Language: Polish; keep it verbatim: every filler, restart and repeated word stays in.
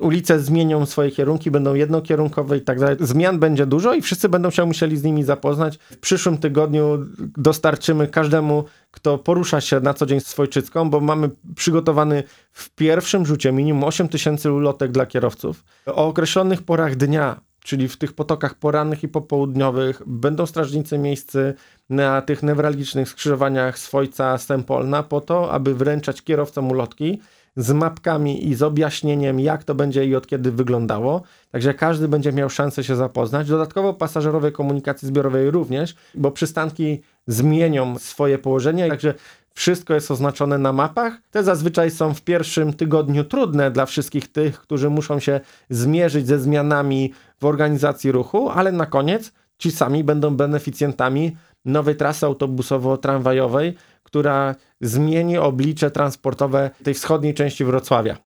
ulice zmienią swoje kierunki, będą jednokierunkowe i tak dalej. Zmian będzie dużo i wszyscy będą się musieli z nimi zapoznać. W przyszłym tygodniu dostarczymy każdemu, kto porusza się na co dzień Swojczycką, bo mamy przygotowany w pierwszym rzucie minimum osiem tysięcy ulotek dla kierowców. O określonych porach dnia, czyli w tych potokach porannych i popołudniowych, będą strażnicy miejscy na tych newralgicznych skrzyżowaniach Swojca, Stępolna po to, aby wręczać kierowcom ulotki z mapkami i z objaśnieniem, jak to będzie i od kiedy wyglądało. Także każdy będzie miał szansę się zapoznać. Dodatkowo pasażerowie komunikacji zbiorowej również, bo przystanki zmienią swoje położenie, także wszystko jest oznaczone na mapach. Te zazwyczaj są w pierwszym tygodniu trudne dla wszystkich tych, którzy muszą się zmierzyć ze zmianami w organizacji ruchu, ale na koniec ci sami będą beneficjentami nowej trasy autobusowo-tramwajowej, która zmieni oblicze transportowe tej wschodniej części Wrocławia.